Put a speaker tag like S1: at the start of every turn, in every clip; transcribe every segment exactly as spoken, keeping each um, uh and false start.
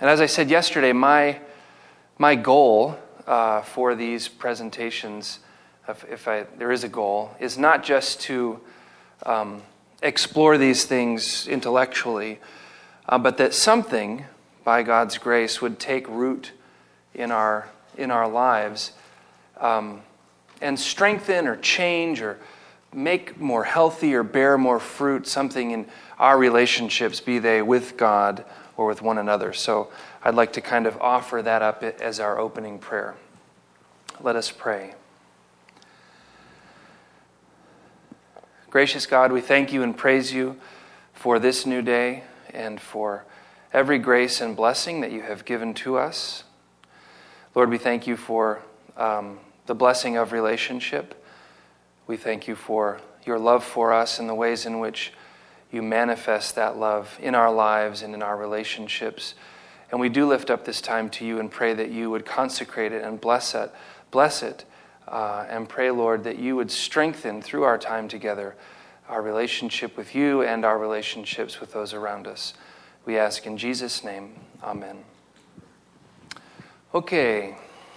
S1: and as I said yesterday, my my goal uh, for these presentations, if, if I, there is a goal, is not just to um, explore these things intellectually, uh, but that something, by God's grace, would take root in our in our lives um, and strengthen or change or make more healthy or bear more fruit, something in our relationships, be they with God or with one another. So I'd like to kind of offer that up as our opening prayer. Let us pray. Gracious God, we thank you and praise you for this new day and for every grace and blessing that you have given to us. Lord, we thank you for um, the blessing of relationship. We thank you for your love for us and the ways in which you manifest that love in our lives and in our relationships. And we do lift up this time to you and pray that you would consecrate it and bless it, bless it, uh, and pray, Lord, that you would strengthen through our time together our relationship with you and our relationships with those around us. We ask in Jesus' name, amen. Okay.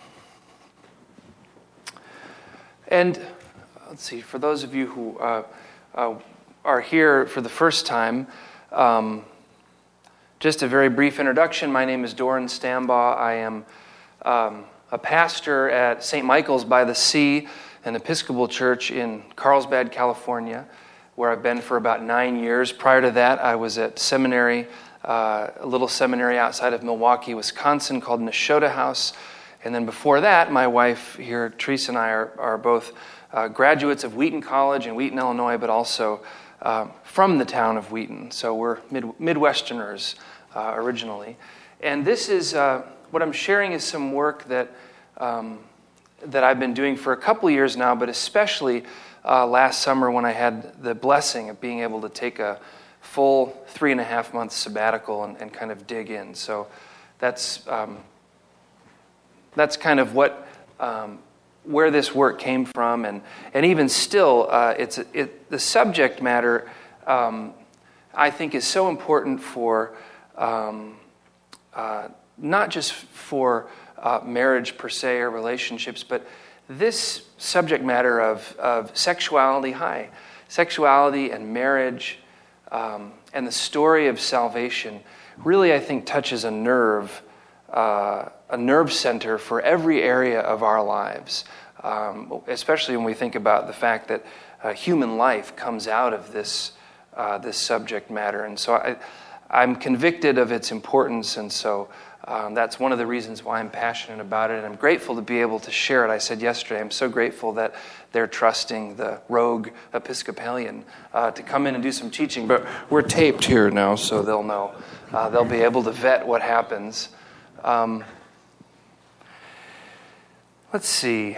S1: And let's see, for those of you who uh, uh, are here for the first time, um, just a very brief introduction. My name is Doran Stambaugh. I am um, a pastor at Saint Michael's by the Sea, an Episcopal church in Carlsbad, California, where I've been for about nine years. Prior to that, I was at seminary, uh, a little seminary outside of Milwaukee, Wisconsin, called Nashotah House. And then before that, my wife here, Teresa, and I are, are both uh, graduates of Wheaton College in Wheaton, Illinois, but also uh, from the town of Wheaton. So we're mid- Midwesterners uh, originally. And this is, uh, what I'm sharing is some work that um, that I've been doing for a couple of years now, but especially uh, last summer when I had the blessing of being able to take a full three and a half month sabbatical and, and kind of dig in. So that's um, that's kind of what um, where this work came from, and and even still, uh, it's it the subject matter um, I think is so important for um, uh, not just for uh, marriage per se or relationships, but this subject matter of of sexuality, hi, sexuality and marriage, um, and the story of salvation really, I think, touches a nerve. Uh, a nerve center for every area of our lives, um, especially when we think about the fact that uh, human life comes out of this uh, this subject matter. And so I, I'm convicted of its importance, and so um, that's one of the reasons why I'm passionate about it, and I'm grateful to be able to share it. I said yesterday, I'm so grateful that they're trusting the rogue Episcopalian uh, to come in and do some teaching, but we're taped here now, so they'll know. Uh, they'll be able to vet what happens. Um, let's see.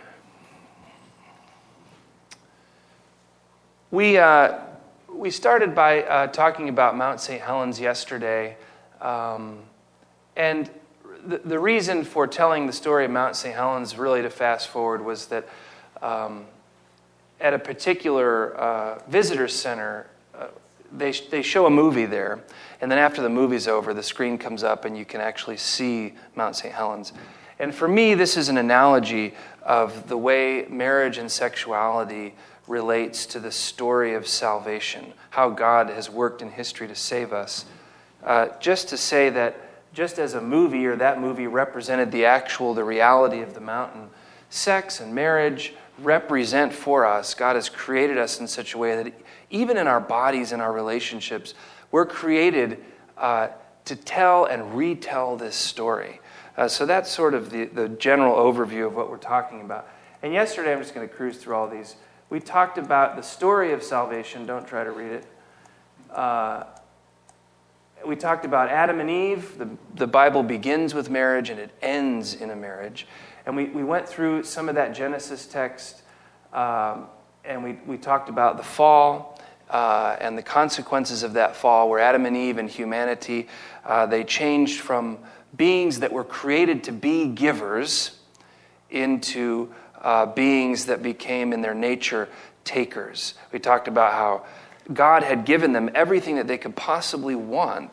S1: We uh, we started by uh, talking about Mount Saint Helens yesterday, um, and the, the reason for telling the story of Mount Saint Helens, really to fast forward, was that um, at a particular uh, visitor center, uh, they they show a movie there. And then after the movie's over, the screen comes up and you can actually see Mount Saint Helens. And for me, this is an analogy of the way marriage and sexuality relates to the story of salvation, how God has worked in history to save us. Uh, just to say that just as a movie or that movie represented the actual, the reality of the mountain, sex and marriage represent for us, God has created us in such a way that even in our bodies and our relationships, we're created uh, to tell and retell this story. Uh, so that's sort of the, the general overview of what we're talking about. And yesterday, I'm just going to cruise through all these. We talked about the story of salvation. Don't try to read it. Uh, we talked about Adam and Eve. The, the Bible begins with marriage and it ends in a marriage. And we, we went through some of that Genesis text, um, and we, we talked about the fall. Uh, and the consequences of that fall, where Adam and Eve and humanity, uh, they changed from beings that were created to be givers into uh, beings that became in their nature takers. We talked about how God had given them everything that they could possibly want,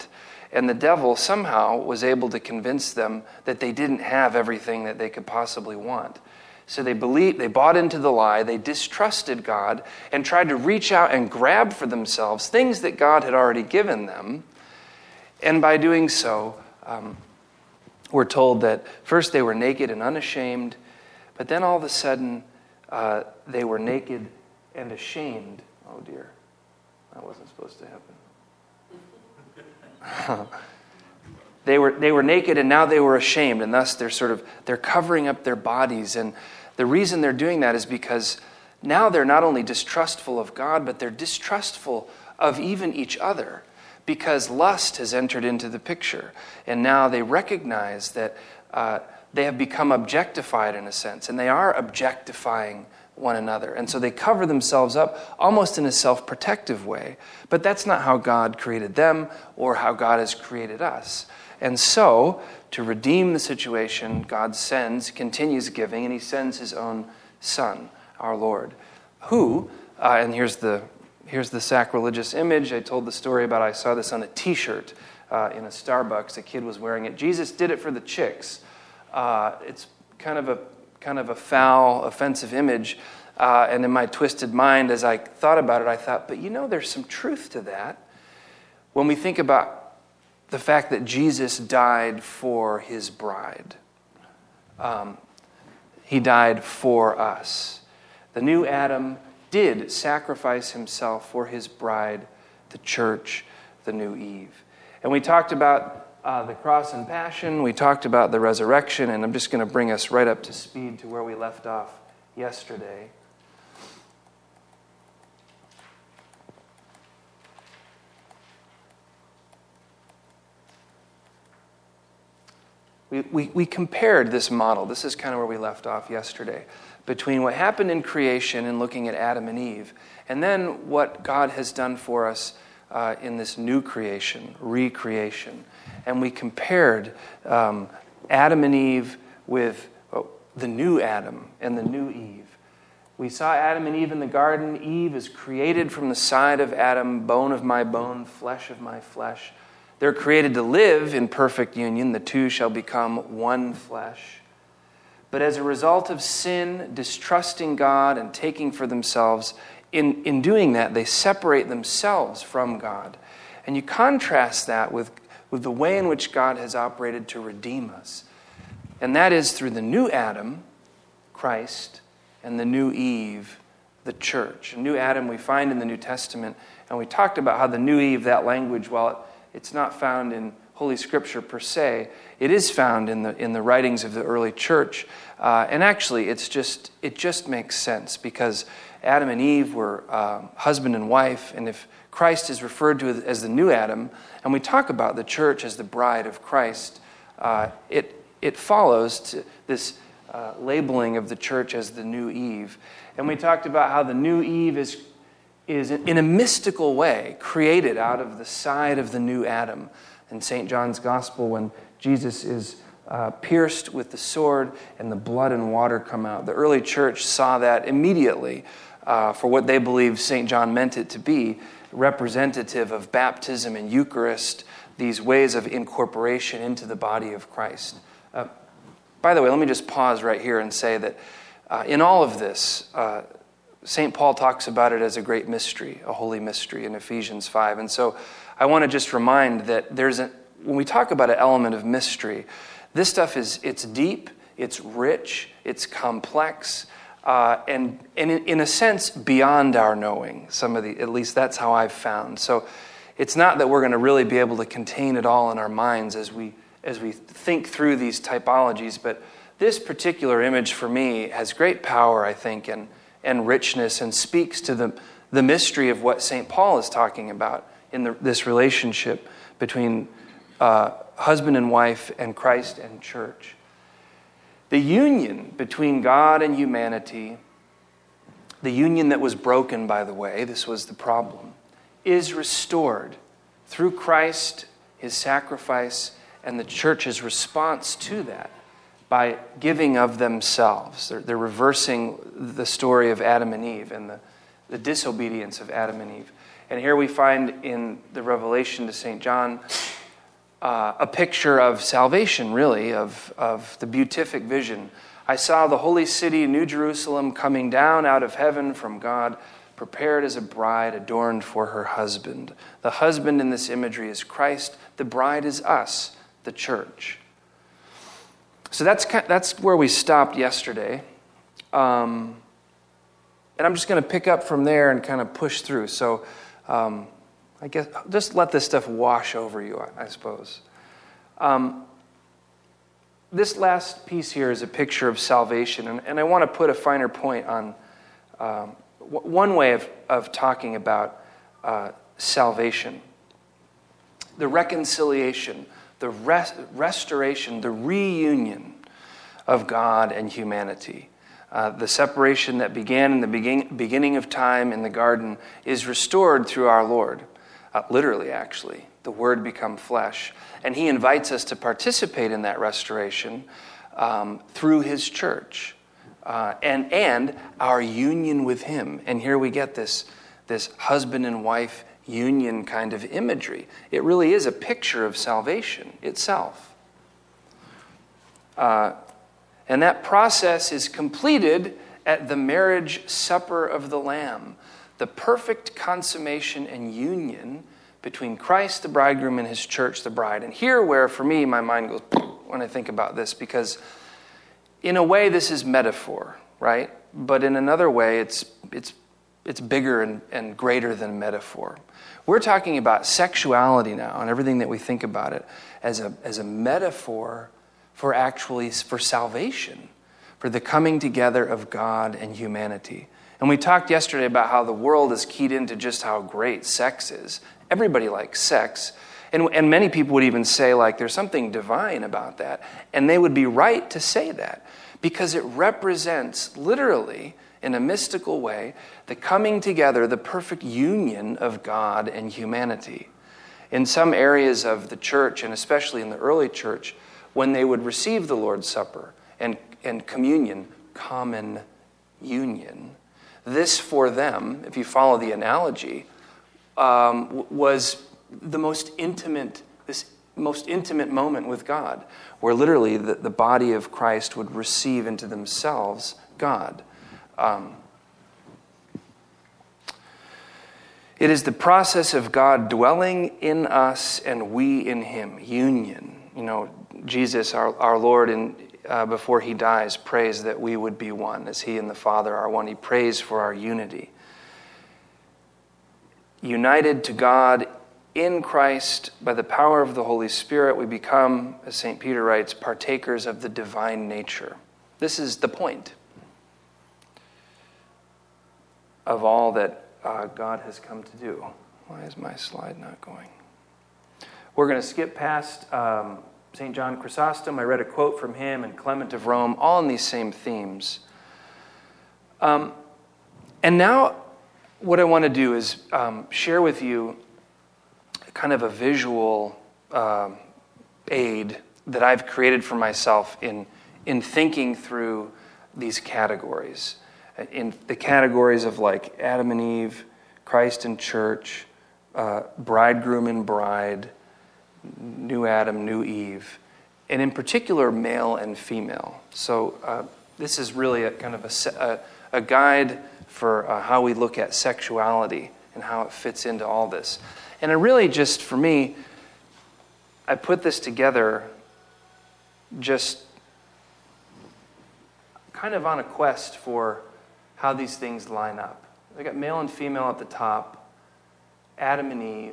S1: And the devil somehow was able to convince them that they didn't have everything that they could possibly want. So they believed, they bought into the lie, they distrusted God, and tried to reach out and grab for themselves things that God had already given them. And by doing so, um, we're told that first they were naked and unashamed, but then all of a sudden uh, they were naked and ashamed. Oh dear, that wasn't supposed to happen. They were they were naked and now they were ashamed, and thus they're sort of they're covering up their bodies. And the reason they're doing that is because now they're not only distrustful of God, but they're distrustful of even each other, because lust has entered into the picture, and now they recognize that uh, they have become objectified in a sense, and they are objectifying one another. And so they cover themselves up almost in a self-protective way. But that's not how God created them or how God has created us. And so, to redeem the situation, God sends, continues giving, and he sends his own Son, our Lord, who, uh, and here's the here's the sacrilegious image. I told the story about I saw this on a t-shirt uh, in a Starbucks. A kid was wearing it. Jesus did it for the chicks. Uh, it's kind of a kind of a foul, offensive image. Uh, and in my twisted mind, as I thought about it, I thought, but you know, there's some truth to that. When we think about the fact that Jesus died for his bride. Um, he died for us. The new Adam did sacrifice himself for his bride, the church, the new Eve. And we talked about uh, the cross and passion. We talked about the resurrection, and I'm just going to bring us right up to speed to where we left off yesterday. We, we, we compared this model, this is kind of where we left off yesterday, between what happened in creation and looking at Adam and Eve, and then what God has done for us uh, in this new creation, recreation. And we compared um, Adam and Eve with oh, the new Adam and the new Eve. We saw Adam and Eve in the garden. Eve is created from the side of Adam, bone of my bone, flesh of my flesh. They're created to live in perfect union. The two shall become one flesh. But as a result of sin, distrusting God and taking for themselves, in, in doing that, they separate themselves from God. And you contrast that with, with the way in which God has operated to redeem us. And that is through the new Adam, Christ, and the new Eve, the church. A new Adam we find in the New Testament. And we talked about how the new Eve, that language, while it It's not found in Holy Scripture per se. It is found in the in the writings of the early church, uh, and actually, it's just it just makes sense because Adam and Eve were uh, husband and wife, and if Christ is referred to as the new Adam, and we talk about the church as the bride of Christ, uh, it it follows to this uh, labeling of the church as the new Eve, and we talked about how the new Eve is. is in a mystical way created out of the side of the new Adam. In Saint John's Gospel, when Jesus is uh, pierced with the sword and the blood and water come out, the early church saw that immediately uh, for what they believed Saint John meant it to be, representative of baptism and Eucharist, these ways of incorporation into the body of Christ. Uh, by the way, let me just pause right here and say that uh, in all of this, uh, Saint Paul talks about it as a great mystery, a holy mystery in Ephesians five. And so I want to just remind that there's a, when we talk about an element of mystery, this stuff is, it's deep, it's rich, it's complex, uh, and, and in, in a sense, beyond our knowing. Some of the, at least that's how I've found. So it's not that we're going to really be able to contain it all in our minds as we, as we think through these typologies, but this particular image for me has great power, I think, and and richness, and speaks to the, the mystery of what Saint Paul is talking about in the, this relationship between uh, husband and wife and Christ and church. The union between God and humanity, the union that was broken, by the way, this was the problem, is restored through Christ, his sacrifice, and the church's response to that. By giving of themselves. They're, they're reversing the story of Adam and Eve and the, the disobedience of Adam and Eve. And here we find in the revelation to Saint John uh, a picture of salvation, really, of, of the beatific vision. I saw the holy city, New Jerusalem, coming down out of heaven from God, prepared as a bride adorned for her husband. The husband in this imagery is Christ. The bride is us, the church. So that's that's where we stopped yesterday. Um, and I'm just going to pick up from there and kind of push through. So um, I guess just let this stuff wash over you, I, I suppose. Um, this last piece here is a picture of salvation. And, and I want to put a finer point on um, w- one way of, of talking about uh, salvation. The reconciliation, the rest, restoration, the reunion of God and humanity. Uh, the separation that began in the begin, beginning of time in the garden is restored through our Lord. Uh, literally, actually. The Word become flesh. And He invites us to participate in that restoration um, through His church. Uh, and, and our union with Him. And here we get this, this husband and wife union kind of imagery. It really is a picture of salvation itself. Uh, and that process is completed at the marriage supper of the Lamb, the perfect consummation and union between Christ, the bridegroom, and His church, the bride. And here where, for me, my mind goes when I think about this, because in a way this is metaphor, right? But in another way, it's it's it's bigger and, and greater than metaphor. We're talking about sexuality now and everything that we think about it as a as a metaphor for actually for salvation, for the coming together of God and humanity. And we talked yesterday about how the world is keyed into just how great sex is. Everybody likes sex. And, and many people would even say, like, there's something divine about that. And they would be right to say that because it represents, literally, in a mystical way, the coming together, the perfect union of God and humanity. In some areas of the church, and especially in the early church, when they would receive the Lord's Supper and, and communion, common union, this for them, if you follow the analogy, um, was the most intimate, this most intimate moment with God, where literally the, the body of Christ would receive into themselves God. Um, it is the process of God dwelling in us and we in Him, union. You know, Jesus, our, our Lord, in, uh, before He dies, prays that we would be one, as He and the Father are one. He prays for our unity. United to God in Christ, by the power of the Holy Spirit, we become, as Saint Peter writes, partakers of the divine nature. This is the point of all that uh, God has come to do. Why is my slide not going? We're going to skip past um, Saint John Chrysostom. I read a quote from him and Clement of Rome, all in these same themes. Um, and now what I want to do is um, share with you kind of a visual uh, aid that I've created for myself in, in thinking through these categories. In the categories of like Adam and Eve, Christ and church, uh, bridegroom and bride, new Adam, new Eve, and in particular, male and female. So uh, this is really a kind of a, a, a guide for uh, how we look at sexuality and how it fits into all this. And it really just, for me, I put this together just kind of on a quest for how these things line up. I got male and female at the top, Adam and Eve,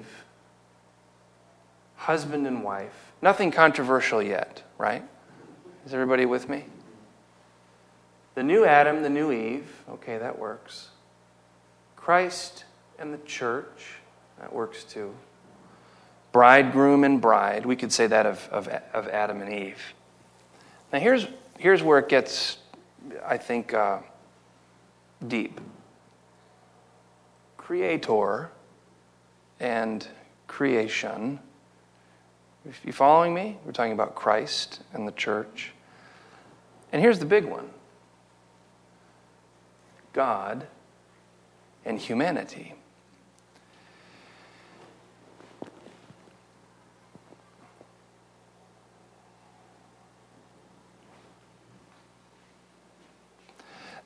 S1: husband and wife. Nothing controversial yet, right? Is everybody with me? The new Adam, the new Eve. Okay, that works. Christ and the church. That works too. Bridegroom and bride. We could say that of, of, of Adam and Eve. Now here's, here's where it gets, I think, uh, deep. Creator and creation. If you're following me, we're talking about Christ and the church. And here's the big one. God and humanity.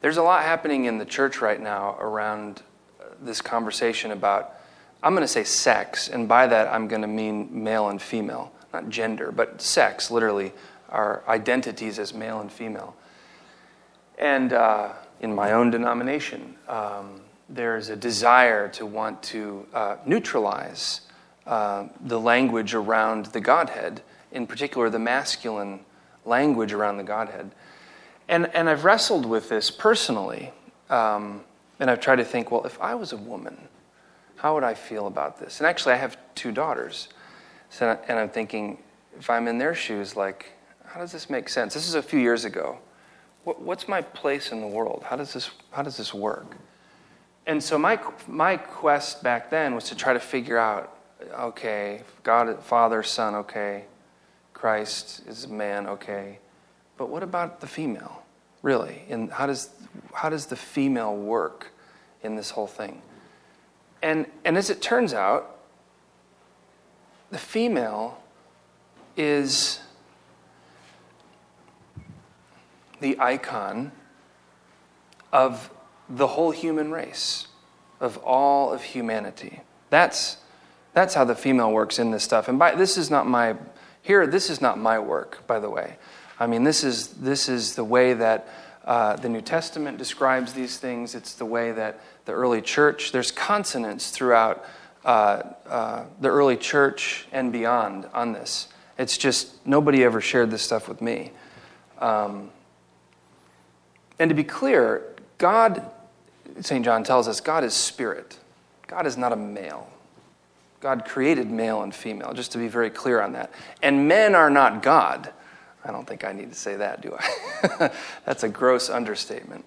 S1: There's a lot happening in the church right now around this conversation about, I'm going to say sex, and by that I'm going to mean male and female, not gender, but sex, literally, our identities as male and female. And uh, in my own denomination, um, there's a desire to want to uh, neutralize uh, the language around the Godhead, in particular the masculine language around the Godhead. And and I've wrestled with this personally, um, and I've tried to think, well, if I was a woman, how would I feel about this? And actually, I have two daughters, so, and I'm thinking, if I'm in their shoes, like, how does this make sense? This is a few years ago. What, what's my place in the world? How does this how does this work? And so my my quest back then was to try to figure out, okay, God, Father, Son, okay, Christ is a man, okay, but what about the female, really? And how does how does the female work in this whole thing? And and as it turns out, the female is the icon of the whole human race, of all of humanity. That's that's how the female works in this stuff. And by this is not my here. This is not my work, by the way. I mean, this is this is the way that uh, the New Testament describes these things. It's the way that the early church. There's consonants throughout uh, uh, the early church and beyond on this. It's just nobody ever shared this stuff with me. Um, and to be clear, God. Saint John tells us God is spirit. God is not a male. God created male and female, just to be very clear on that. And men are not God. I don't think I need to say that, do I? That's a gross understatement.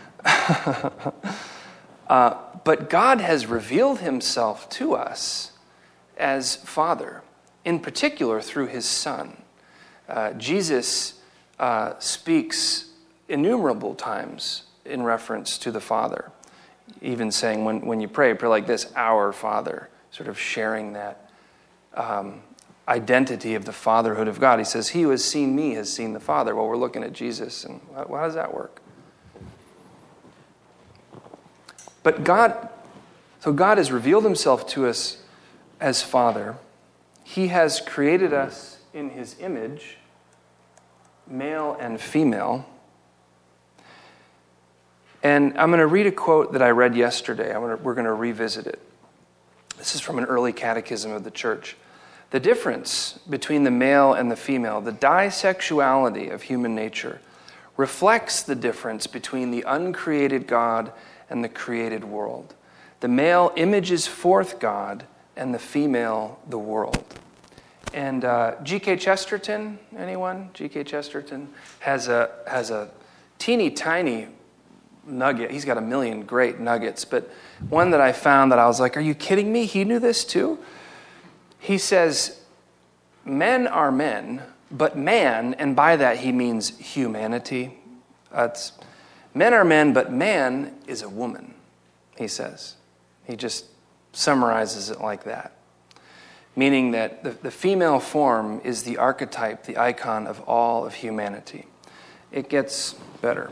S1: uh, but God has revealed himself to us as Father, in particular through his Son. Uh, Jesus uh, speaks innumerable times in reference to the Father. Even saying when, when you pray, pray like this, our Father, sort of sharing that um, identity of the fatherhood of God. He says, he who has seen me has seen the Father. Well, we're looking at Jesus, and how, how does that work? But God, so God has revealed himself to us as Father. He has created us in his image, male and female. And I'm going to read a quote that I read yesterday. I'm going to, we're going to revisit it. This is from an early catechism of the church. The difference between the male and the female, the disexuality of human nature, reflects the difference between the uncreated God and the created world. The male images forth God, and the female the world. And uh, G K Chesterton, anyone? G K Chesterton has a has a teeny tiny nugget. He's got a million great nuggets, but one that I found that I was like, are you kidding me? He knew this too? He says, men are men, but man, and by that he means humanity. Uh, it's, men are men, but man is a woman, he says. He just summarizes it like that. Meaning that the, the female form is the archetype, the icon of all of humanity. It gets better.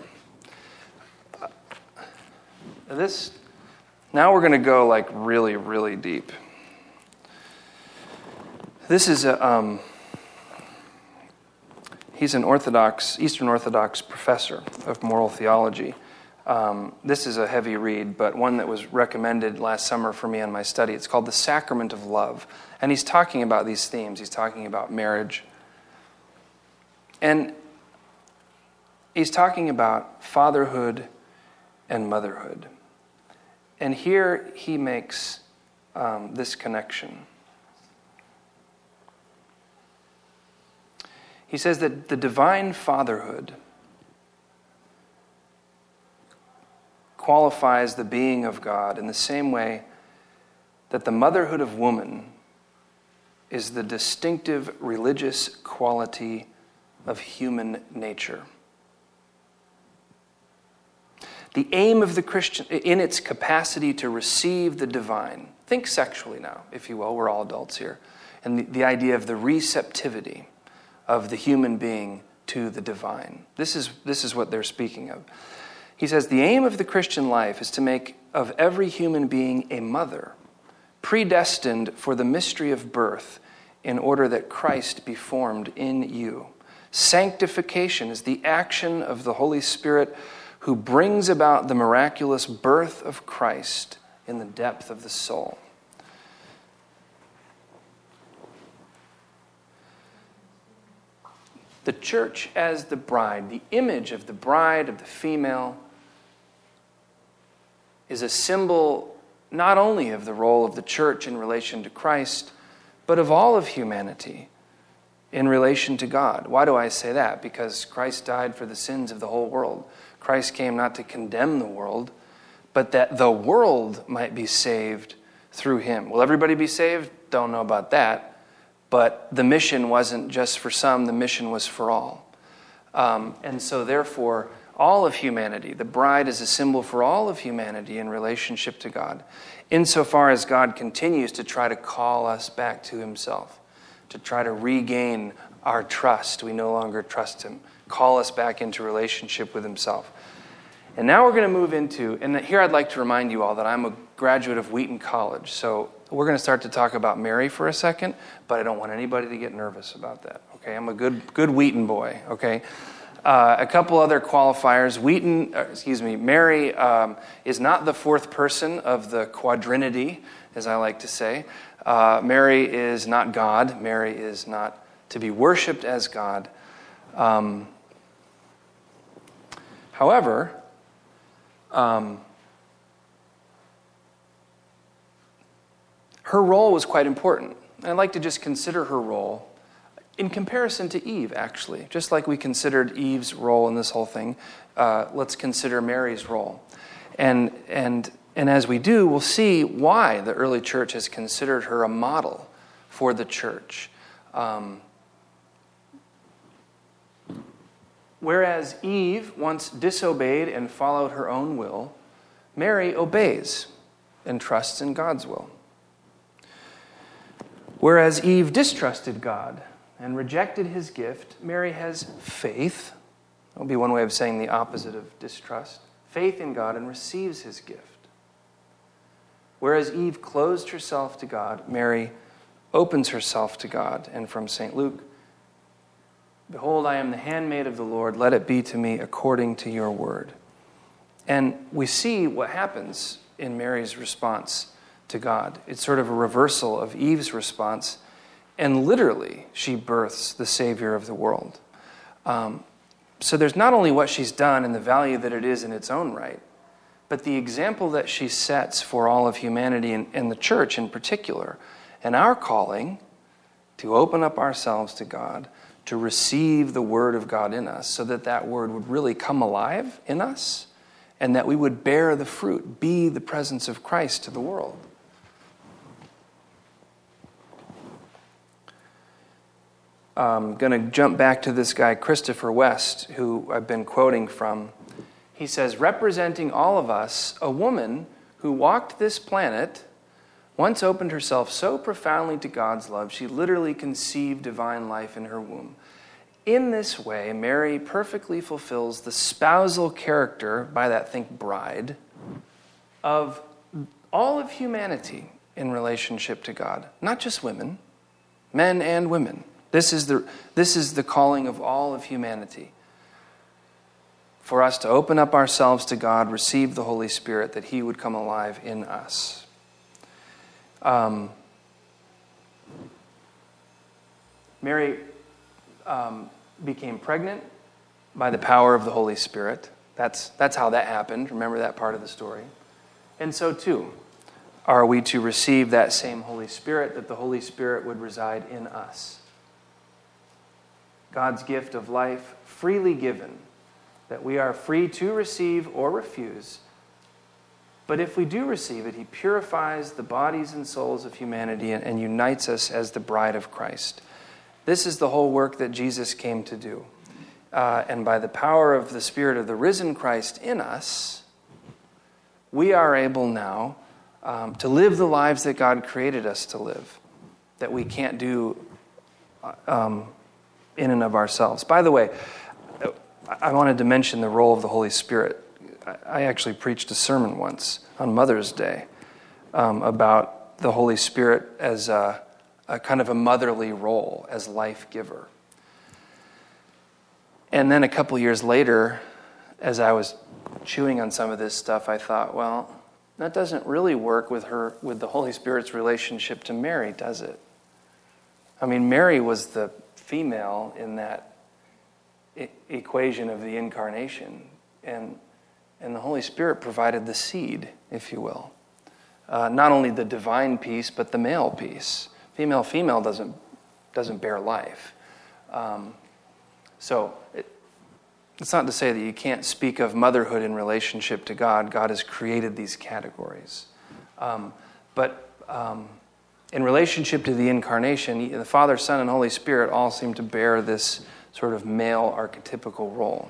S1: This, now we're going to go like really, really deep. This is a, um, he's an Orthodox, Eastern Orthodox professor of moral theology. Um, this is a heavy read, but one that was recommended last summer for me in my study. It's called The Sacrament of Love. And he's talking about these themes. He's talking about marriage. And he's talking about fatherhood and motherhood. And here he makes um, this connection. He says that the divine fatherhood qualifies the being of God in the same way that the motherhood of woman is the distinctive religious quality of human nature. The aim of the Christian, in its capacity to receive the divine, think sexually now, if you will, we're all adults here, and the, the idea of the receptivity of the human being to the divine. This is, this is what they're speaking of. He says, the aim of the Christian life is to make of every human being a mother, predestined for the mystery of birth, in order that Christ be formed in you. Sanctification is the action of the Holy Spirit who brings about the miraculous birth of Christ in the depth of the soul. The church as the bride, the image of the bride, of the female, is a symbol not only of the role of the church in relation to Christ, but of all of humanity in relation to God. Why do I say that? Because Christ died for the sins of the whole world. Christ came not to condemn the world, but that the world might be saved through him. Will everybody be saved? Don't know about that. But the mission wasn't just for some, the mission was for all. Um, and so therefore, all of humanity, the bride is a symbol for all of humanity in relationship to God, insofar as God continues to try to call us back to himself, to try to regain our trust. We no longer trust him. Call us back into relationship with himself. And now we're going to move into, and here I'd like to remind you all that I'm a graduate of Wheaton College. So we're going to start to talk about Mary for a second, but I don't want anybody to get nervous about that. Okay, I'm a good good Wheaton boy. Okay, uh, a couple other qualifiers. Wheaton, uh, excuse me, Mary um, is not the fourth person of the quadrinity, as I like to say. Uh, Mary is not God. Mary is not to be worshipped as God. Um, however, um, her role was quite important. And I'd like to just consider her role in comparison to Eve, actually. Just like we considered Eve's role in this whole thing, uh, let's consider Mary's role. And, and, and as we do, we'll see why the early church has considered her a model for the church. Um, whereas Eve once disobeyed and followed her own will, Mary obeys and trusts in God's will. Whereas Eve distrusted God and rejected his gift, Mary has faith. That would be one way of saying the opposite of distrust. Faith in God and receives his gift. Whereas Eve closed herself to God, Mary opens herself to God. And from Saint Luke, behold, I am the handmaid of the Lord. Let it be to me according to your word. And we see what happens in Mary's response to God. It's sort of a reversal of Eve's response. And literally, she births the Savior of the world. Um, so there's not only what she's done and the value that it is in its own right, but the example that she sets for all of humanity and, and the church in particular, and our calling to open up ourselves to God, to receive the word of God in us, so that that word would really come alive in us, and that we would bear the fruit, be the presence of Christ to the world. I'm going to jump back to this guy, Christopher West, who I've been quoting from. He says, representing all of us, a woman who walked this planet once opened herself so profoundly to God's love, she literally conceived divine life in her womb. In this way, Mary perfectly fulfills the spousal character, by that think bride, of all of humanity in relationship to God. Not just women, men and women. This is the, this is the calling of all of humanity. For us to open up ourselves to God, receive the Holy Spirit, that he would come alive in us. Um, Mary um, became pregnant by the power of the Holy Spirit. That's, that's how that happened. Remember that part of the story. And so too, are we to receive that same Holy Spirit, that the Holy Spirit would reside in us. God's gift of life, freely given, that we are free to receive or refuse. But if we do receive it, he purifies the bodies and souls of humanity and, and unites us as the bride of Christ. This is the whole work that Jesus came to do. Uh, and by the power of the Spirit of the risen Christ in us, we are able now um, to live the lives that God created us to live, that we can't do um, in and of ourselves. By the way, I wanted to mention the role of the Holy Spirit I actually preached a sermon once on Mother's Day um, about the Holy Spirit as a, a kind of a motherly role, as life giver. And then a couple years later, as I was chewing on some of this stuff, I thought, well, that doesn't really work with her, with the Holy Spirit's relationship to Mary, does it? I mean, Mary was the female in that e- equation of the incarnation, and and the Holy Spirit provided the seed, if you will. Uh, not only the divine piece, but the male piece. Female, female doesn't doesn't bear life. Um, so it, it's not to say that you can't speak of motherhood in relationship to God. God has created these categories. Um, but um, in relationship to the incarnation, the Father, Son, and Holy Spirit all seem to bear this sort of male archetypical role.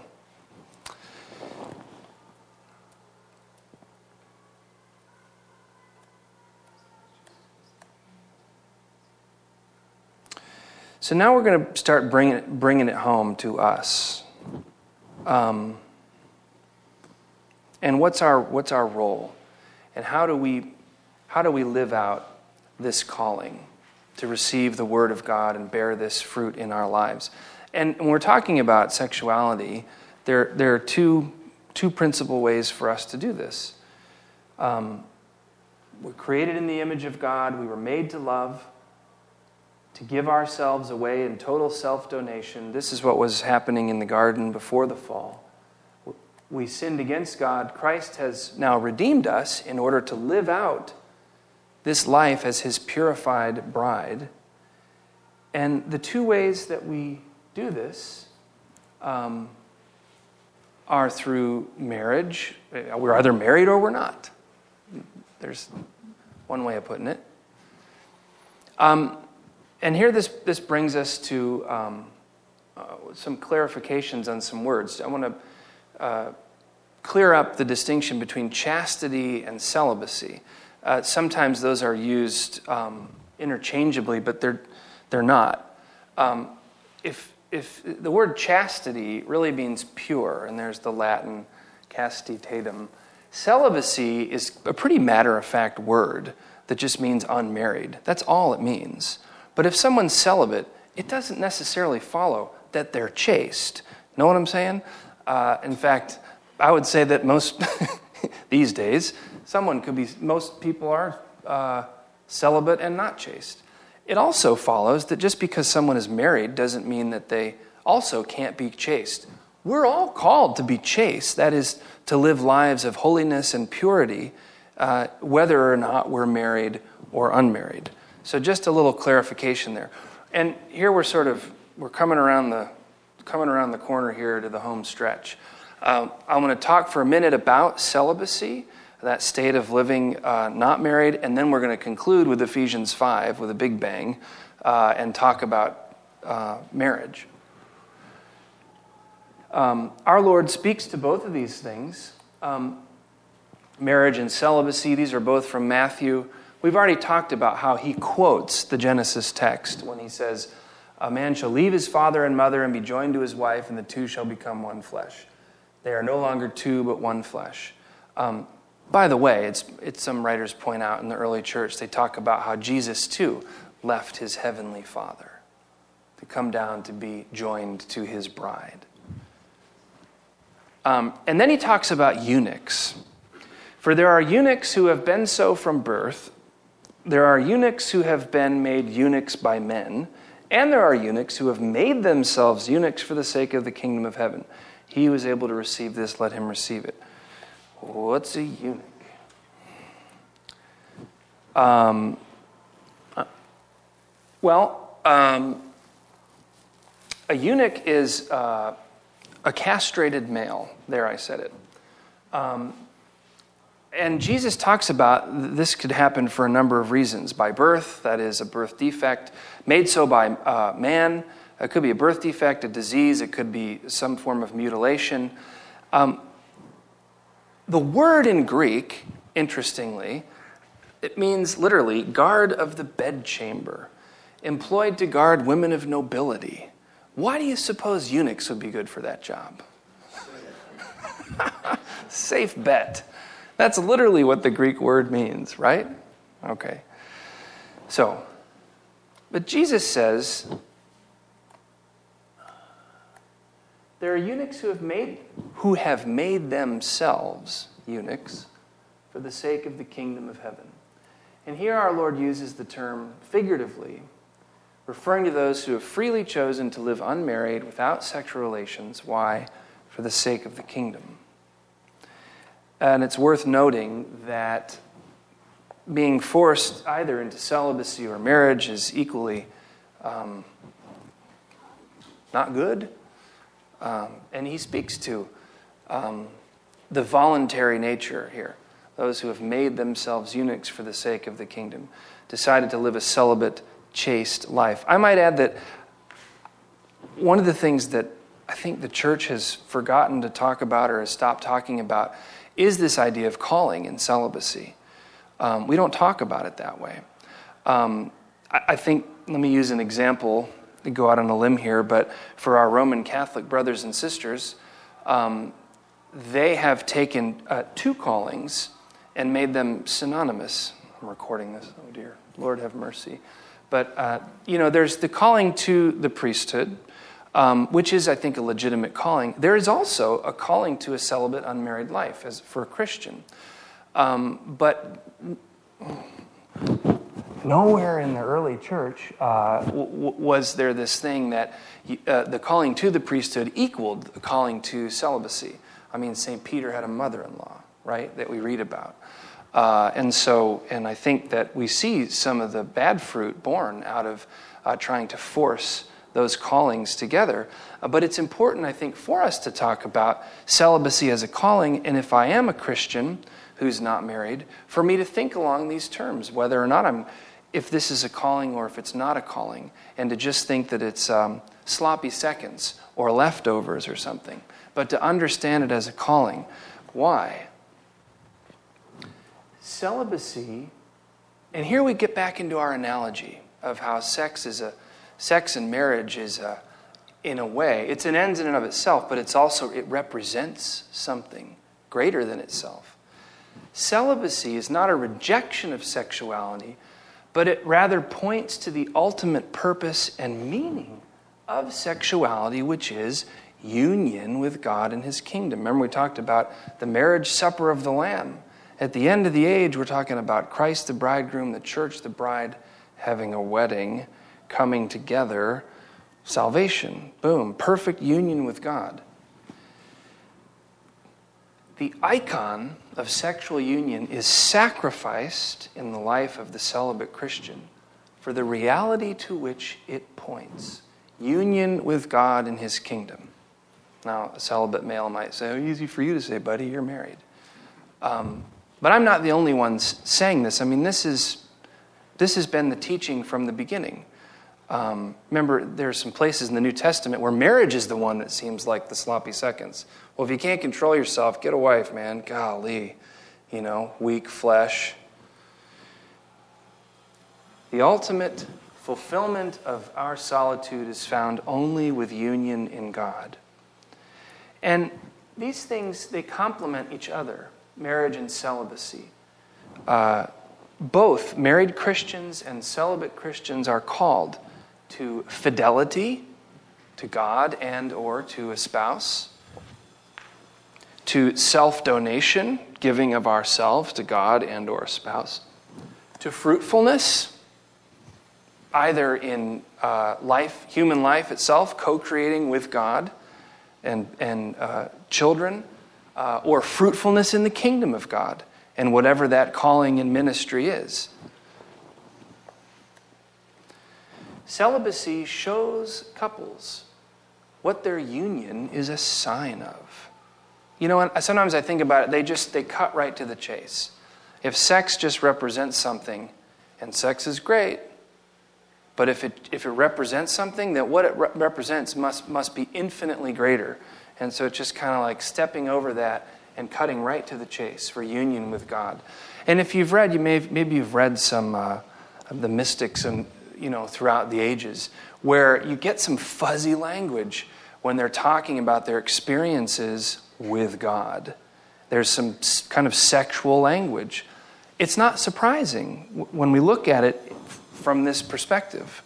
S1: So now we're going to start bringing it, bringing it home to us. Um, and what's our what's our role, and how do we how do we live out this calling to receive the Word of God and bear this fruit in our lives? And when we're talking about sexuality, there there are two two principal ways for us to do this. Um, we're created in the image of God. We were made to love, to give ourselves away in total self-donation. This is what was happening in the garden before the fall. We sinned against God. Christ has now redeemed us in order to live out this life as his purified bride. And the two ways that we do this um, are through marriage. We're either married or we're not. There's one way of putting it. Um, And here this, this brings us to um, uh, some clarifications on some words. I want to uh, clear up the distinction between chastity and celibacy. Uh, sometimes those are used um, interchangeably, but they're they're not. Um, if if the word chastity really means pure, and there's the Latin castitatem, celibacy is a pretty matter-of-fact word that just means unmarried. That's all it means. But if someone's celibate, it doesn't necessarily follow that they're chaste. Know what I'm saying? Uh, in fact, I would say that most, these days, someone could be, most people are uh, celibate and not chaste. It also follows that just because someone is married doesn't mean that they also can't be chaste. We're all called to be chaste. That is, to live lives of holiness and purity, uh, whether or not we're married or unmarried. So just a little clarification there. And here we're sort of, we're coming around the coming around the corner here to the home stretch. Um, I'm going to talk for a minute about celibacy, that state of living uh, not married, and then we're going to conclude with Ephesians five with a big bang uh, and talk about uh, marriage. Um, our Lord speaks to both of these things. Um, marriage and celibacy, these are both from Matthew. We've already talked about how he quotes the Genesis text when he says, "A man shall leave his father and mother and be joined to his wife, and the two shall become one flesh. They are no longer two, but one flesh." Um, by the way, it's, it's some writers point out in the early church, they talk about how Jesus too left his heavenly Father to come down to be joined to his bride. Um, and then he talks about eunuchs. "For there are eunuchs who have been so from birth. There are eunuchs who have been made eunuchs by men, and there are eunuchs who have made themselves eunuchs for the sake of the kingdom of heaven. He who is able to receive this, let him receive it." What's a eunuch? Um, well, um, a eunuch is uh, a castrated male. There, I said it. Um, And Jesus talks about this could happen for a number of reasons. By birth, that is a birth defect. Made so by uh, man. It could be a birth defect, a disease. It could be some form of mutilation. Um, the word in Greek, interestingly, it means literally guard of the bedchamber, employed to guard women of nobility. Why do you suppose eunuchs would be good for that job? Safe bet. That's literally what the Greek word means, right? Okay. So, but Jesus says, there are eunuchs who have made who have made themselves eunuchs for the sake of the kingdom of heaven. And here our Lord uses the term figuratively, referring to those who have freely chosen to live unmarried without sexual relations. Why? For the sake of the kingdom. And it's worth noting that being forced either into celibacy or marriage is equally um, not good. Um, and he speaks to um, the voluntary nature here. Those who have made themselves eunuchs for the sake of the kingdom, decided to live a celibate, chaste life. I might add that one of the things that I think the church has forgotten to talk about or has stopped talking about is this idea of calling in celibacy. Um, we don't talk about it that way. Um, I, I think, let me use an example, to go out on a limb here, but for our Roman Catholic brothers and sisters, um, they have taken uh, two callings and made them synonymous. I'm recording this, oh dear, Lord have mercy. But, uh, you know, there's the calling to the priesthood, um, which is, I think, a legitimate calling. There is also a calling to a celibate, unmarried life as for a Christian. Um, but nowhere in the early church uh, w- w- was there this thing that uh, the calling to the priesthood equaled the calling to celibacy. I mean, Saint Peter had a mother-in-law, right, that we read about. Uh, and so, and I think that we see some of the bad fruit born out of uh, trying to force those callings together. Uh, but it's important, I think, for us to talk about celibacy as a calling, and if I am a Christian who's not married, for me to think along these terms, whether or not I'm, if this is a calling or if it's not a calling, and to just think that it's um, sloppy seconds or leftovers or something, but to understand it as a calling. Why? Celibacy, and here we get back into our analogy of how sex is a, sex and marriage is a, in a way, it's an end in and of itself, but it's also, it represents something greater than itself. Celibacy is not a rejection of sexuality, but it rather points to the ultimate purpose and meaning of sexuality, which is union with God and His kingdom. Remember, we talked about the marriage supper of the Lamb. At the end of the age, we're talking about Christ the bridegroom, the church the bride, having a wedding, coming together, salvation, boom, perfect union with God. The icon of sexual union is sacrificed in the life of the celibate Christian for the reality to which it points. Union with God and His kingdom. Now, a celibate male might say, oh, easy for you to say, buddy, you're married. Um, but I'm not the only one saying this. I mean, this is this has been the teaching from the beginning. Um, remember, there are some places in the New Testament where marriage is the one that seems like the sloppy seconds. Well, if you can't control yourself, get a wife, man. Golly, you know, weak flesh. The ultimate fulfillment of our solitude is found only with union in God. And these things, they complement each other, marriage and celibacy. Uh, both married Christians and celibate Christians are called to fidelity to God and or to a spouse, to self-donation, giving of ourselves to God and or a spouse, to fruitfulness, either in uh, life, human life itself, co-creating with God and, and uh, children, uh, or fruitfulness in the kingdom of God, and whatever that calling and ministry is. Celibacy shows couples what their union is a sign of. You know, sometimes I think about it, they just, they cut right to the chase. If sex just represents something, and sex is great, but if it if it represents something, then what it re- represents must must be infinitely greater. And so it's just kind of like stepping over that and cutting right to the chase for union with God. And if you've read, you may maybe you've read some uh, of the mystics and you know throughout the ages, where you get some fuzzy language when they're talking about their experiences with God. There's some kind of sexual language. It's not surprising when we look at it from this perspective.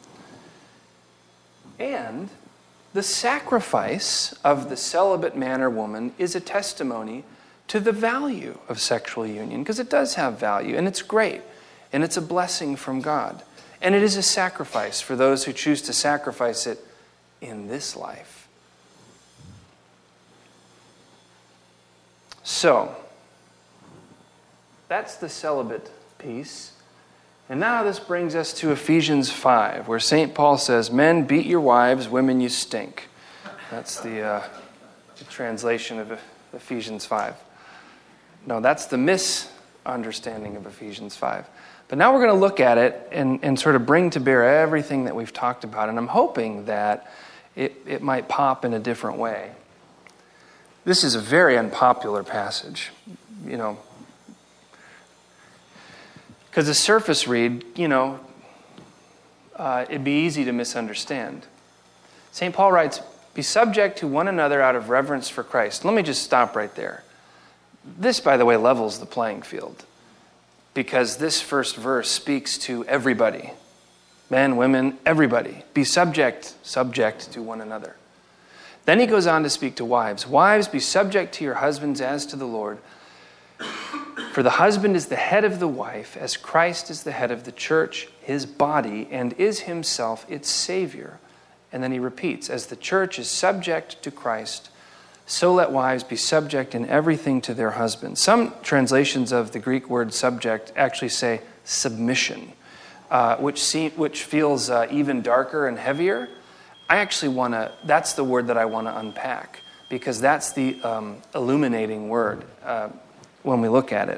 S1: And the sacrifice of the celibate man or woman is a testimony to the value of sexual union, because it does have value, and it's great, and it's a blessing from God. And it is a sacrifice for those who choose to sacrifice it in this life. So, that's the celibate piece. And now this brings us to Ephesians five, where Saint Paul says, "Men, beat your wives, women, you stink." That's the, uh, the translation of Ephesians five. No, that's the misunderstanding of Ephesians five. But now we're going to look at it and, and sort of bring to bear everything that we've talked about. And I'm hoping that it, it might pop in a different way. This is a very unpopular passage, you know, because a surface read, you know, uh, it'd be easy to misunderstand. Saint Paul writes, "Be subject to one another out of reverence for Christ." Let me just stop right there. This, by the way, levels the playing field, because this first verse speaks to everybody. Men, women, everybody. Be subject, subject to one another. Then he goes on to speak to wives. "Wives, be subject to your husbands as to the Lord. For the husband is the head of the wife, as Christ is the head of the church, his body, and is himself its Savior." And then he repeats, "As the church is subject to Christ, so let wives be subject in everything to their husbands." Some translations of the Greek word subject actually say submission, uh, which see, which feels uh, even darker and heavier. I actually want to, that's the word that I want to unpack, because that's the um, illuminating word uh, when we look at it.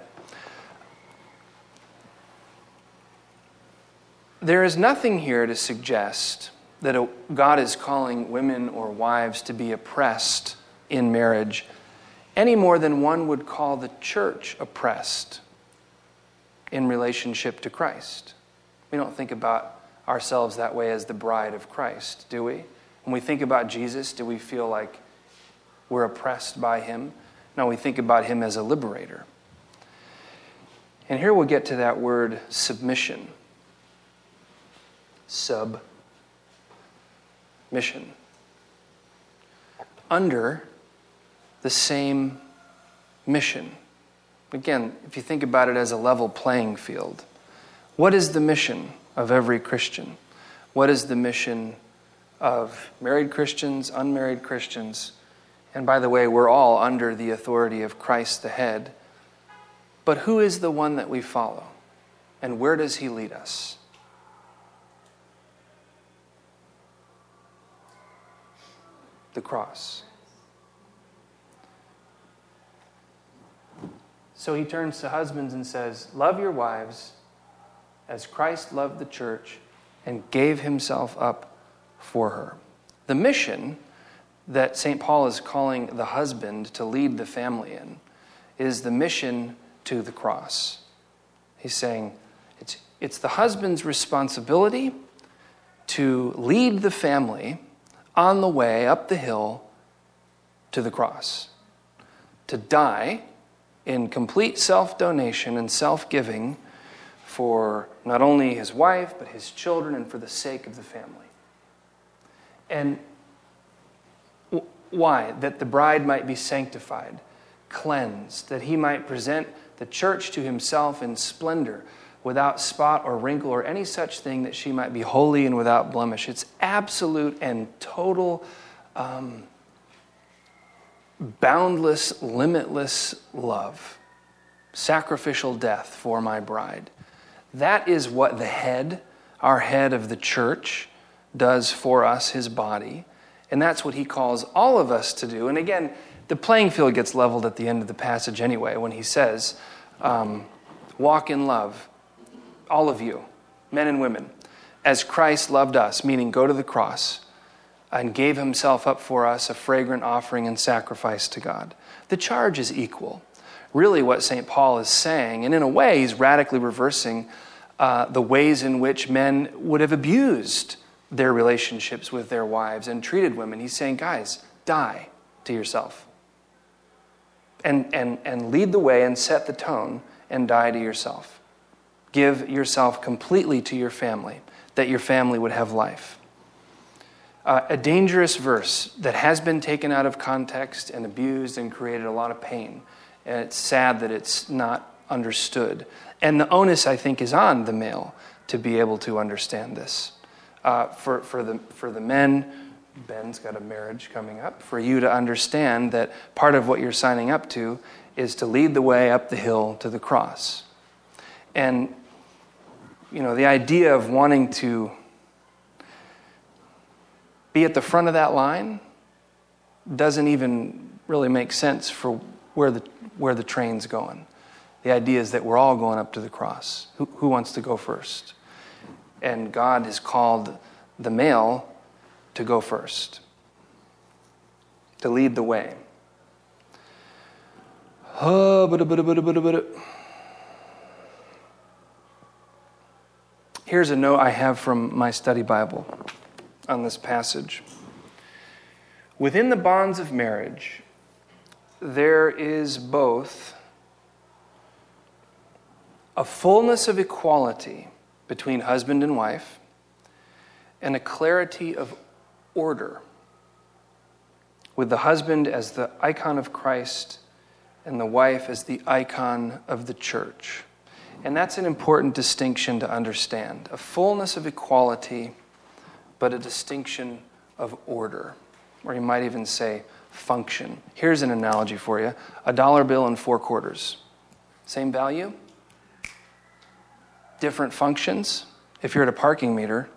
S1: There is nothing here to suggest that a, God is calling women or wives to be oppressed in marriage any more than one would call the church oppressed in relationship to Christ. We don't think about ourselves that way as the bride of Christ, do we? When we think about Jesus, do we feel like we're oppressed by him? No, we think about him as a liberator. And here we'll get to that word submission. Sub. Mission. Under the same mission. Again, if you think about it as a level playing field, what is the mission of every Christian? What is the mission of married Christians, unmarried Christians? And by the way, we're all under the authority of Christ the head. But who is the one that we follow? And where does he lead us? The cross. So he turns to husbands and says, "Love your wives as Christ loved the church and gave himself up for her." The mission that Saint Paul is calling the husband to lead the family in is the mission to the cross. He's saying it's, it's the husband's responsibility to lead the family on the way up the hill to the cross, to die in complete self-donation and self-giving for not only his wife, but his children, and for the sake of the family. And why? That the bride might be sanctified, cleansed, that he might present the church to himself in splendor, without spot or wrinkle or any such thing, that she might be holy and without blemish. It's absolute and total, um, boundless, limitless love. Sacrificial death for my bride. That is what the head, our head of the church, does for us, his body. And that's what he calls all of us to do. And again, the playing field gets leveled at the end of the passage anyway, when he says, um, walk in love, all of you, men and women, as Christ loved us, meaning go to the cross, and gave himself up for us, a fragrant offering and sacrifice to God. The charge is equal. Really what Saint Paul is saying, and in a way he's radically reversing uh, the ways in which men would have abused their relationships with their wives and treated women. He's saying, guys, die to yourself. and, and, and lead the way and set the tone and die to yourself. Give yourself completely to your family, that your family would have life. Uh, a dangerous verse that has been taken out of context and abused and created a lot of pain. And it's sad that it's not understood. And the onus, I think, is on the male to be able to understand this. Uh, for, for, the, for the men, Ben's got a marriage coming up, for you to understand that part of what you're signing up to is to lead the way up the hill to the cross. And, you know, the idea of wanting to be at the front of that line doesn't even really make sense for where the where the train's going. The idea is that we're all going up to the cross. Who, who wants to go first? And God has called the male to go first, to lead the way. Oh, but, but, but, but, but. Here's a note I have from my study Bible on this passage. Within the bonds of marriage, there is both a fullness of equality between husband and wife and a clarity of order, with the husband as the icon of Christ and the wife as the icon of the church. And that's an important distinction to understand. A fullness of equality, but a distinction of order, or you might even say function. Here's an analogy for you. A dollar bill and four quarters. Same value? Different functions? If you're at a parking meter.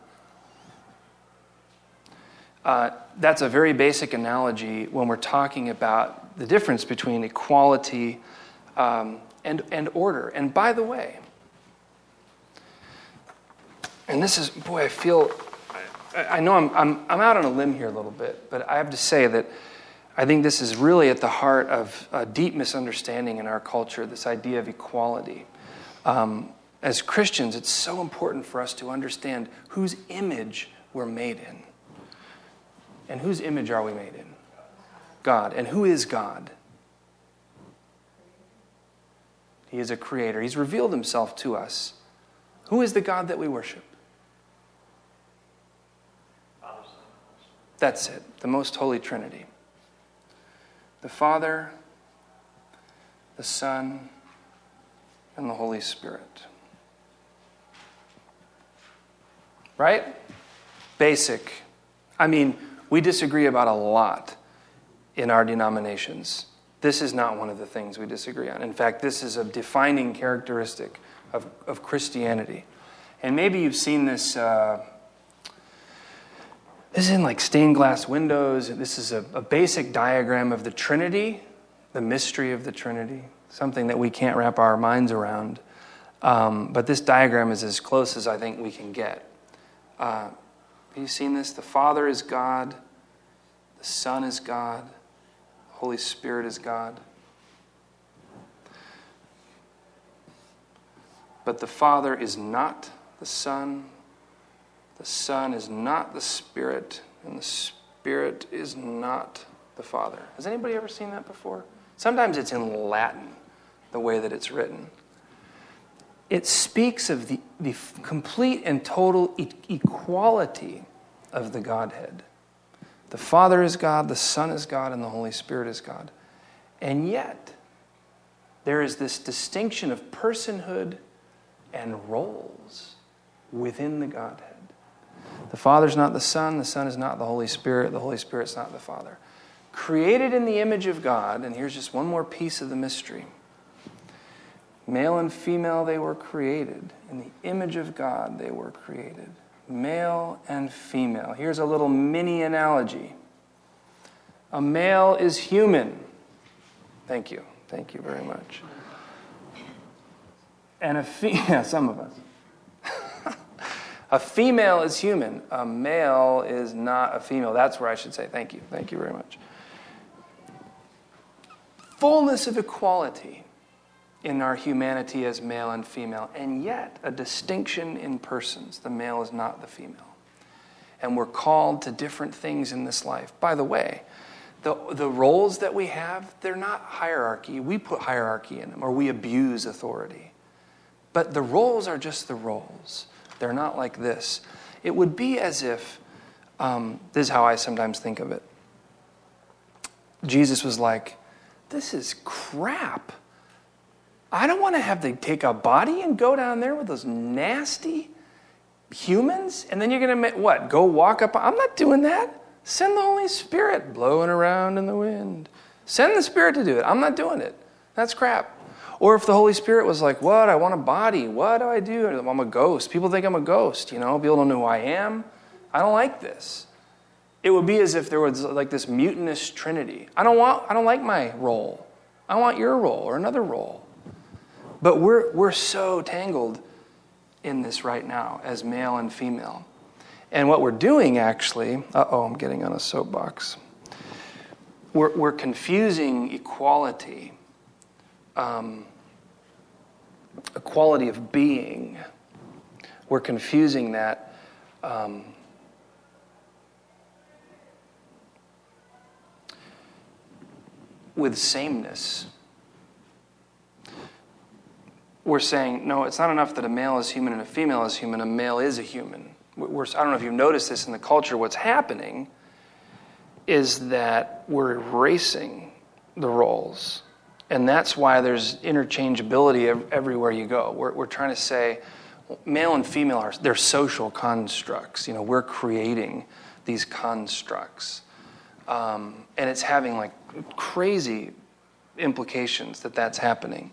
S1: Uh, that's a very basic analogy when we're talking about the difference between equality um, and, and order. And by the way, and this is, boy, I feel, I, I know I'm, I'm, I'm out on a limb here a little bit, but I have to say that I think this is really at the heart of a deep misunderstanding in our culture, this idea of equality. Um, as Christians, it's so important for us to understand whose image we're made in. And whose image are we made in? God. And who is God? He is a creator. He's revealed himself to us. Who is the God that we worship? That's it. The most holy Trinity. The Father, the Son, and the Holy Spirit. Right? Basic. I mean, we disagree about a lot in our denominations. This is not one of the things we disagree on. In fact, this is a defining characteristic of, of Christianity. And maybe you've seen this, uh, this is in like stained glass windows. This is a, a basic diagram of the Trinity, the mystery of the Trinity, something that we can't wrap our minds around. Um, but this diagram is as close as I think we can get. Uh, have you seen this? The Father is God, the Son is God, the Holy Spirit is God. But the Father is not the Son, the Son is not the Spirit, and the Spirit is not the Father. Has anybody ever seen that before? Sometimes it's in Latin, the way that it's written. It speaks of the, the complete and total e- equality of the Godhead. The Father is God, the Son is God, and the Holy Spirit is God. And yet, there is this distinction of personhood and roles within the Godhead. The Father's not the Son, the Son is not the Holy Spirit, the Holy Spirit's not the Father. Created in the image of God, and here's just one more piece of the mystery. Male and female, they were created. In the image of God, they were created. Male and female. Here's a little mini analogy. A male is human. Thank you. Thank you very much. And a female, yeah, some of us. A female is human. A male is not a female. That's where I should say thank you. Thank you very much. Fullness of equality in our humanity as male and female, and yet a distinction in persons. The male is not the female. And we're called to different things in this life. By the way, The, the roles that we have, they're not hierarchy. We put hierarchy in them, or we abuse authority. But the roles are just the roles. They're not like this. It would be as if, um, this is how I sometimes think of it. Jesus was like, this is crap. I don't want to have to take a body and go down there with those nasty humans. And then you're going to, what, go walk up? I'm not doing that. Send the Holy Spirit blowing around in the wind. Send the Spirit to do it. I'm not doing it. That's crap. Or if the Holy Spirit was like, what? I want a body. What do I do? I'm a ghost. People think I'm a ghost. You know, people don't know who I am. I don't like this. It would be as if there was like this mutinous trinity. I don't want, I don't like my role. I want your role or another role. But we're we're so tangled in this right now as male and female. And what we're doing actually, uh-oh, I'm getting on a soapbox. We're, we're confusing equality, um, equality of being. We're confusing that um, with sameness. We're saying, no, it's not enough that a male is human and a female is human. A male is a human. We're, I don't know if you've noticed this in the culture. What's happening is that we're erasing the roles. And that's why there's interchangeability everywhere you go. We're, we're trying to say male and female are they're social constructs. You know, we're creating these constructs. Um, and it's having like crazy implications that that's happening.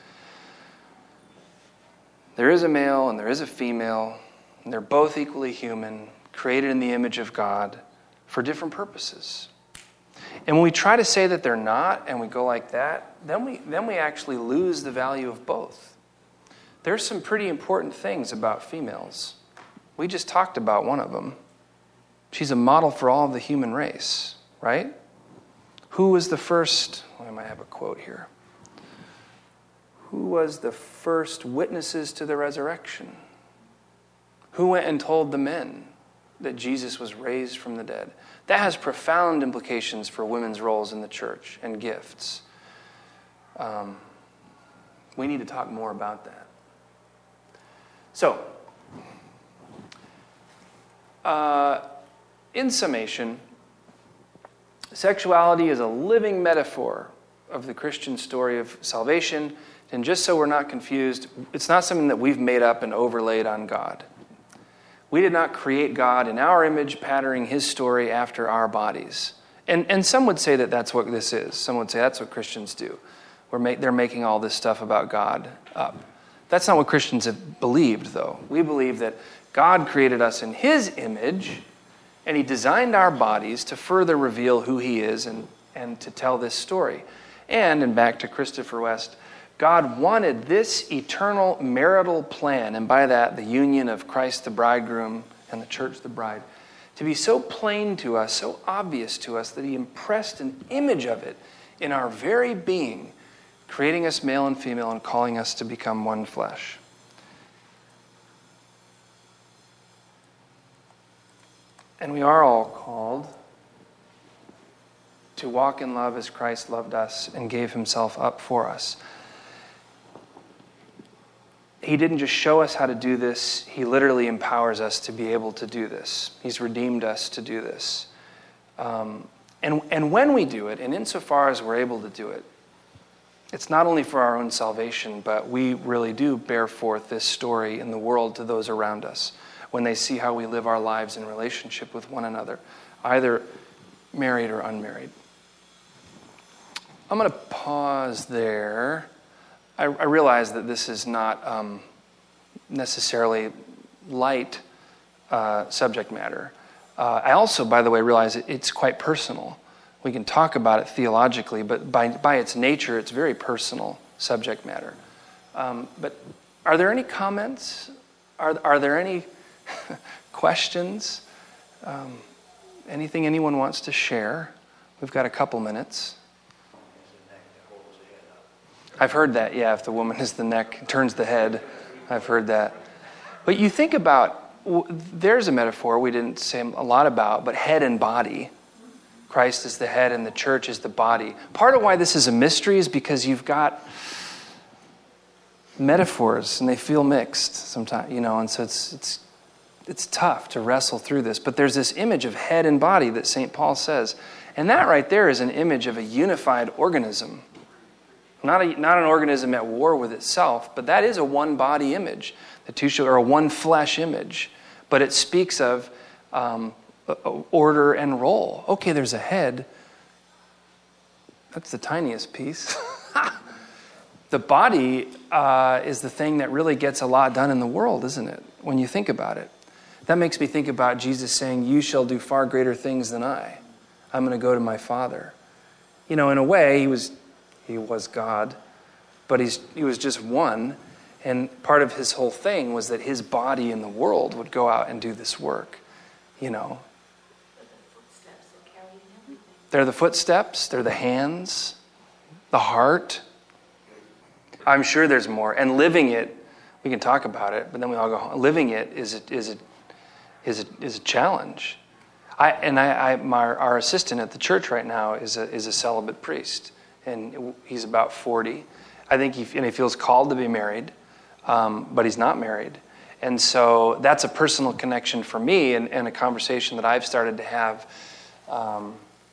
S1: There is a male and there is a female, and they're both equally human, created in the image of God for different purposes. And when we try to say that they're not, and we go like that, then we then we actually lose the value of both. There's some pretty important things about females. We just talked about one of them. She's a model for all of the human race, right? Who was the first, well, I might have a quote here. Who was the first witnesses to the resurrection? Who went and told the men that Jesus was raised from the dead? That has profound implications for women's roles in the church and gifts. Um, we need to talk more about that. So, uh, in summation, sexuality is a living metaphor of the Christian story of salvation. And just so we're not confused, it's not something that we've made up and overlaid on God. We did not create God in our image, patterning his story after our bodies. And and some would say that that's what this is. Some would say that's what Christians do. We're make, they're making all this stuff about God up. That's not what Christians have believed, though. We believe that God created us in his image, and he designed our bodies to further reveal who he is and, and to tell this story. And, and back to Christopher West, God wanted this eternal marital plan, and by that the union of Christ the bridegroom and the church the bride, to be so plain to us, so obvious to us, that he impressed an image of it in our very being, creating us male and female and calling us to become one flesh. And we are all called to walk in love as Christ loved us and gave himself up for us. He didn't just show us how to do this, he literally empowers us to be able to do this. He's redeemed us to do this. Um, and, and when we do it, and insofar as we're able to do it, it's not only for our own salvation, but we really do bear forth this story in the world to those around us when they see how we live our lives in relationship with one another, either married or unmarried. I'm going to pause there. I, I realize that this is not um, necessarily light uh, subject matter. Uh, I also, by the way, realize it, it's quite personal. We can talk about it theologically, but by, by its nature, it's very personal subject matter. Um, but are there any comments? Are, are there any questions? Um, anything anyone wants to share? We've got a couple minutes. I've heard that, yeah, if the woman is the neck, turns the head. I've heard that. But you think about, there's a metaphor we didn't say a lot about, but head and body. Christ is the head and the church is the body. Part of why this is a mystery is because you've got metaphors and they feel mixed sometimes, you know, and so it's it's it's tough to wrestle through this. But there's this image of head and body that Saint Paul says, and that right there is an image of a unified organism. Not a not an organism at war with itself, but that is a one body image. The two shall, or a one flesh image, but it speaks of um, order and role. Okay, there's a head. That's the tiniest piece. The body uh, is the thing that really gets a lot done in the world, isn't it? When you think about it. That makes me think about Jesus saying, you shall do far greater things than I. I'm going to go to my Father. You know, in a way, he was he was God, but he's he was just one. And part of his whole thing was that his body in the world would go out and do this work. You know. They're the footsteps, they're the hands, the heart. I'm sure there's more. And living it, we can talk about it, but then we all go home. Living it is a, is a, is a, is a challenge. I, and I, I my, our assistant at the church right now is a, is a celibate priest. And he's about forty. I think he, and he feels called to be married, um, but he's not married. And so that's a personal connection for me and, and a conversation that I've started to have um,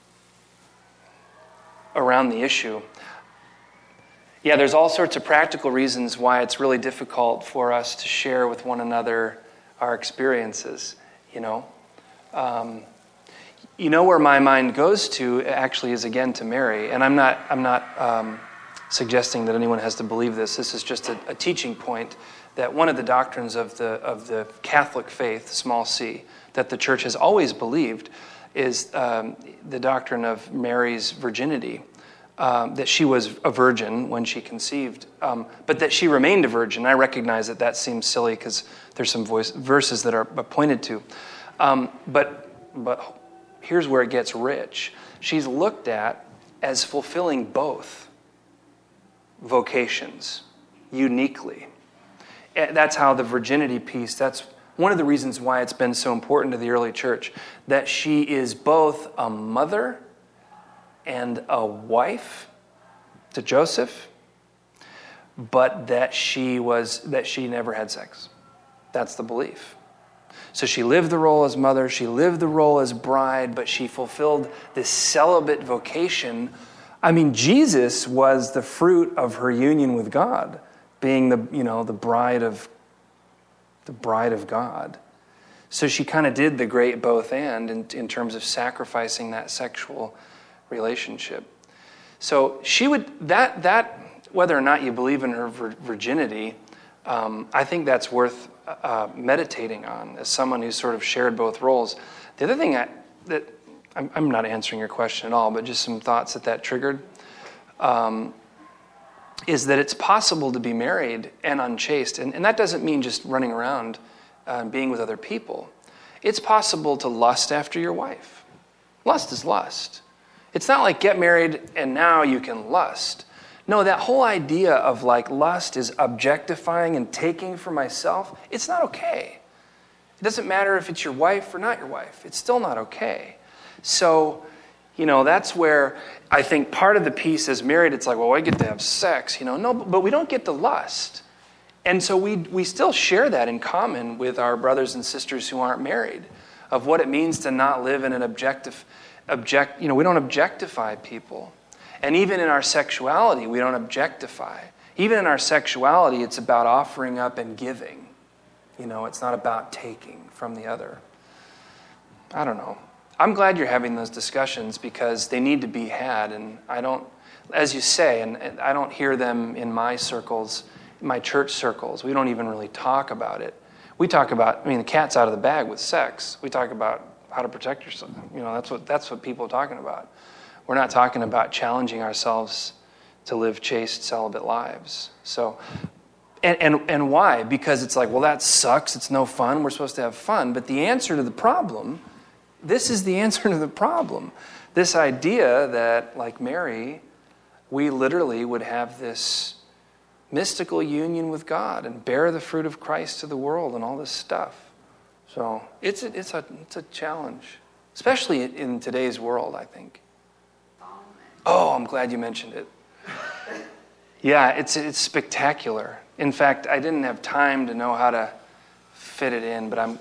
S1: around the issue. Yeah, there's all sorts of practical reasons why it's really difficult for us to share with one another our experiences, you know. Um, you know where my mind goes to actually is again to Mary, and I'm not I'm not um, suggesting that anyone has to believe this. This is just a, a teaching point that one of the doctrines of the of the Catholic faith, small c, that the Church has always believed is um, the doctrine of Mary's virginity. Um, that she was a virgin when she conceived, um, but that she remained a virgin. I recognize that that seems silly because there's some voice, verses that are pointed to. Um, but but here's where it gets rich. She's looked at as fulfilling both vocations uniquely. And that's how the virginity piece, that's one of the reasons why it's been so important to the early church, that she is both a mother and a wife to Joseph, but that she was that she never had sex. That's the belief. So she lived the role as mother, she lived the role as bride, but she fulfilled this celibate vocation. I mean, Jesus was the fruit of her union with God, being the, you know, the bride of the bride of God. So she kind of did the great both and in, in terms of sacrificing that sexual relationship. So she would, that, that whether or not you believe in her vir- virginity, um, I think that's worth uh, meditating on as someone who's sort of shared both roles. The other thing I, that, I'm, I'm not answering your question at all, but just some thoughts that that triggered, um, is that it's possible to be married and unchaste. And, and that doesn't mean just running around uh, being with other people. It's possible to lust after your wife. Lust is lust. It's not like get married and now you can lust. No, that whole idea of like lust is objectifying and taking for myself. It's not okay. It doesn't matter if it's your wife or not your wife. It's still not okay. So, you know, that's where I think part of the piece as married, it's like, well, I get to have sex, you know. No, but we don't get to lust. And so we we still share that in common with our brothers and sisters who aren't married, of what it means to not live in an objective Object, you know, we don't objectify people. And even in our sexuality, we don't objectify. Even in our sexuality, it's about offering up and giving. You know, it's not about taking from the other. I don't know. I'm glad you're having those discussions because they need to be had. And I don't, as you say, and, and I don't hear them in my circles, in my church circles. We don't even really talk about it. We talk about, I mean, the cat's out of the bag with sex. We talk about how to protect yourself. You know, that's what that's what people are talking about. We're not talking about challenging ourselves to live chaste, celibate lives. So, and, and, and why? Because it's like, well, that sucks. It's no fun. We're supposed to have fun. But the answer to the problem, this is the answer to the problem. This idea that, like Mary, we literally would have this mystical union with God and bear the fruit of Christ to the world and all this stuff. So it's a, it's a it's a challenge. especially in today's world, I think. Oh, I'm glad you mentioned it. Yeah, it's it's spectacular. In fact, I didn't have time to know how to fit it in, but I'm...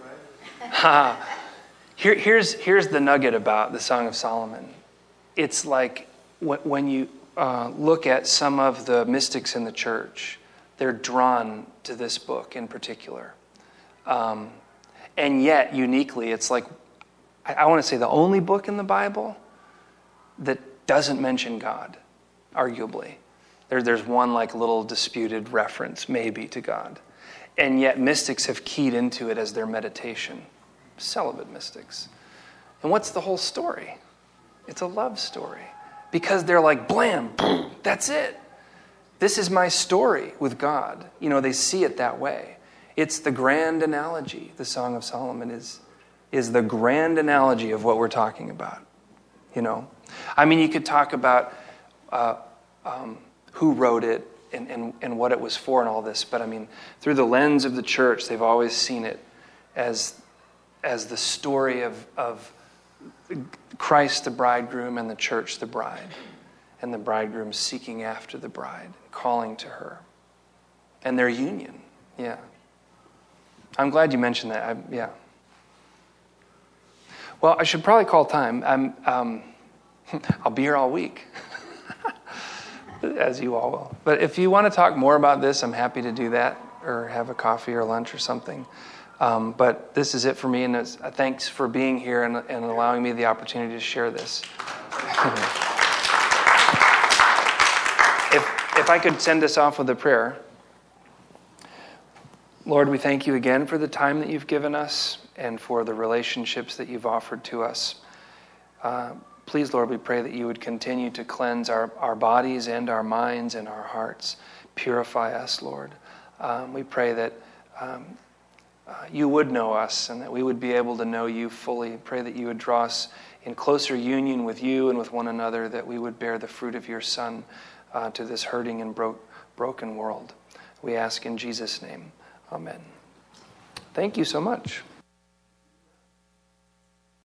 S1: Here, here's, here's the nugget about the Song of Solomon. It's like when, when you uh, look at some of the mystics in the church, they're drawn to this book in particular. Um, and yet, uniquely, it's like, I, I want to say the only book in the Bible that doesn't mention God, arguably. There, there's one like little disputed reference, maybe, to God. And yet mystics have keyed into it as their meditation. Celibate mystics. And what's the whole story? It's a love story. Because they're like, blam, boom, that's it. This is my story with God. You know, they see it that way. It's the grand analogy. The Song of Solomon is, is the grand analogy of what we're talking about. You know? I mean, you could talk about uh, um, who wrote it and, and, and what it was for and all this, but I mean, through the lens of the church, they've always seen it as, as the story of, of Christ the bridegroom and the church the bride, and the bridegroom seeking after the bride, calling to her, and their union. Yeah. I'm glad you mentioned that. I, yeah. Well, I should probably call time. I'm, um, I'll be here all week, as you all will. But if you want to talk more about this, I'm happy to do that, or have a coffee or lunch or something. Um, but this is it for me, and it's, uh, thanks for being here and, and allowing me the opportunity to share this. if, if I could send us off with a prayer. Lord, we thank you again for the time that you've given us and for the relationships that you've offered to us. Uh, please, Lord, we pray that you would continue to cleanse our, our bodies and our minds and our hearts. Purify us, Lord. Um, we pray that um, uh, you would know us and that we would be able to know you fully. Pray that you would draw us in closer union with you and with one another, that we would bear the fruit of your Son uh, to this hurting and bro- broken world. We ask in Jesus' name. Amen. Thank you so much.